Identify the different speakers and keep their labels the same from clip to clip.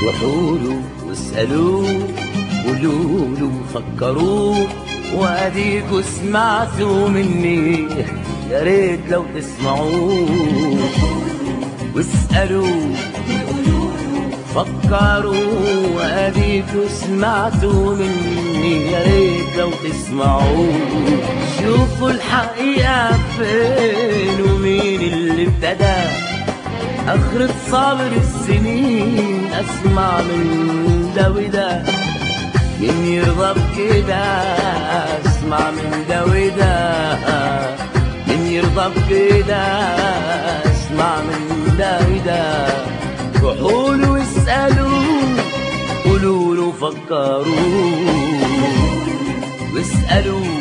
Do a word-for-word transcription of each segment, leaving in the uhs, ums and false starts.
Speaker 1: روحوله واسألوه قولوله فكروه واديكوا سمعتوا مني يا ريت لو تسمعوه واسألوه فكروا واديكوا سمعتوا مني يا ريت لو تسمعوه شوفوا الحقيقة فين ومين اللي ابتدى آخرة صبر السنين أسمع من ده وده مين يرضى بكده أسمع من ده وده مين يرضى بكده أسمع من ده وده روحوله واسألوه قولوله فكروه واسألوه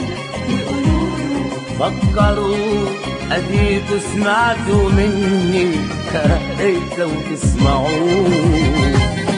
Speaker 1: فكروا أديكوا سمعتوا مني يا ريت لو تسمعوه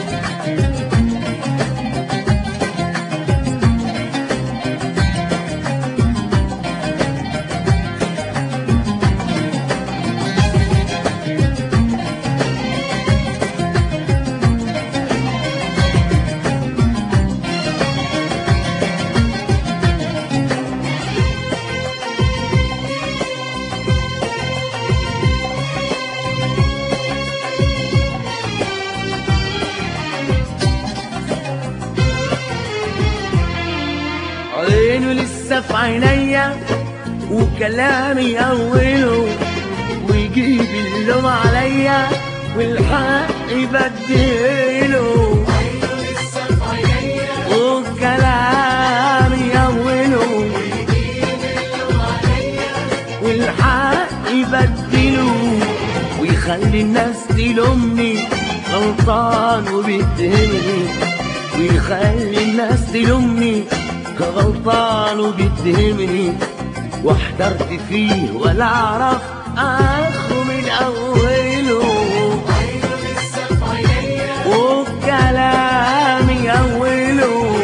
Speaker 1: عينه لسه في عينيا وكلامي أوله ويجيب اللوم عليا والحق يبدله عينه لسه في عينيا وكلامي أوله ويجيب اللوم عليا والحق يبدله ويخلي الناس تلومني غلطان وبيتهمني ويخلي الناس تلومني غلطان وبيتهمني واحترت فيه ولا اعرف اخره من اوله عينه لسه في عينيا وكلامي اوله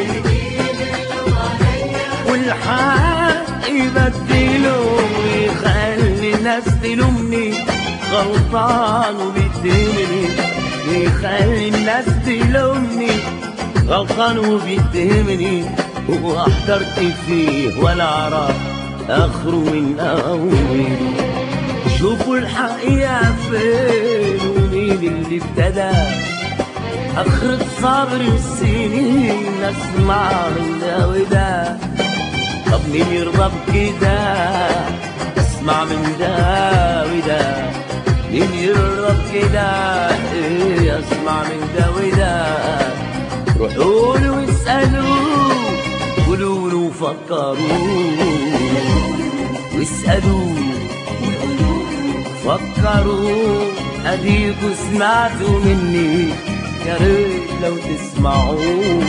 Speaker 1: والحق يبدله ويخلي الناس تلومني غلطان وبيتهمني ويخلي الناس تلومني غلطان وبيتهمني واحترت فيه ولا اعرف اخره من اوله شوفوا الحقيقة فين ومين اللي ابتدى اخرة صبر السنين اسمع من ده وده طب مين يرضى بكده اسمع من ده وده مين يرضى بكده ايه اسمع من ده وده روحوله واسألوه قولوله فكروه واسألوه فكروا أديكوا سمعتوا مني يا ريت لو تسمعوه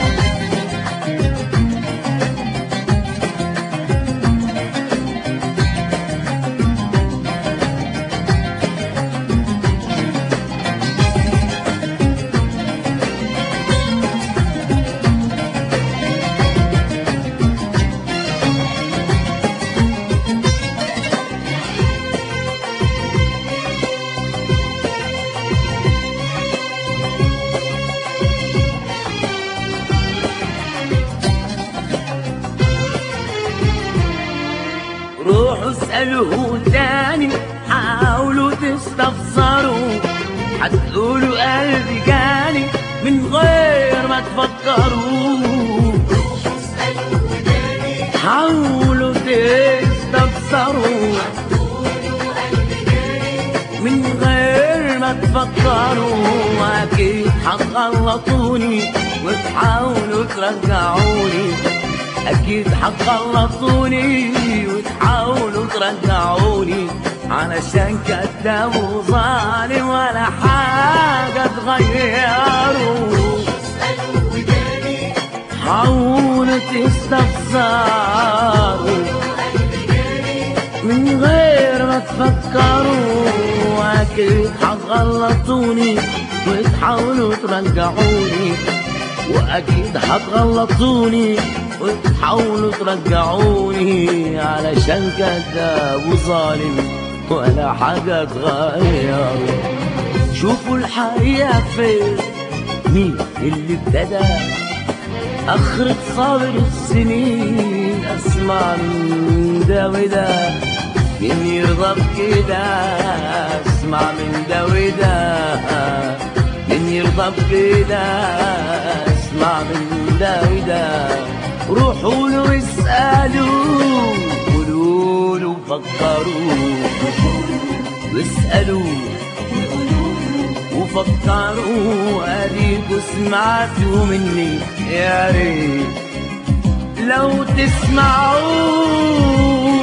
Speaker 1: روحوا اسألوه تاني حاولوا تستفسروا هتقولوا قلبي جاني من غير ما تفكروا روحوا اسألوه تاني حاولوا تستفسروا هتقولوا قلبي جاني من غير ما تفكروا أكيد هتغلطوني وتحاولوا ترجعوني أكيد هتغلطوني وتحاولوا ترجعوني علشان كداب وظالم ولا حاجة تغيروا حاولوا تستفسروا من غير ما تفكروا أكيد هتغلطوني وتحاولوا ترجعوني وأكيد هتغلطوني وتحاولوا ترجعوني علشان كذاب وظالم ولا حاجة تغيروا شوفوا الحقيقة فين مين اللي ابتدى اخرة صابر السنين؟ اسمع من ده وده مين يرضى بكده؟ اسمع من ده وده مين يرضى بكده؟ اسمع من ده وده روحوا له اسألوا قولوا له فكروا واسألوا وفكروا اديكوا سمعتوا مني يا ريت لو تسمعوا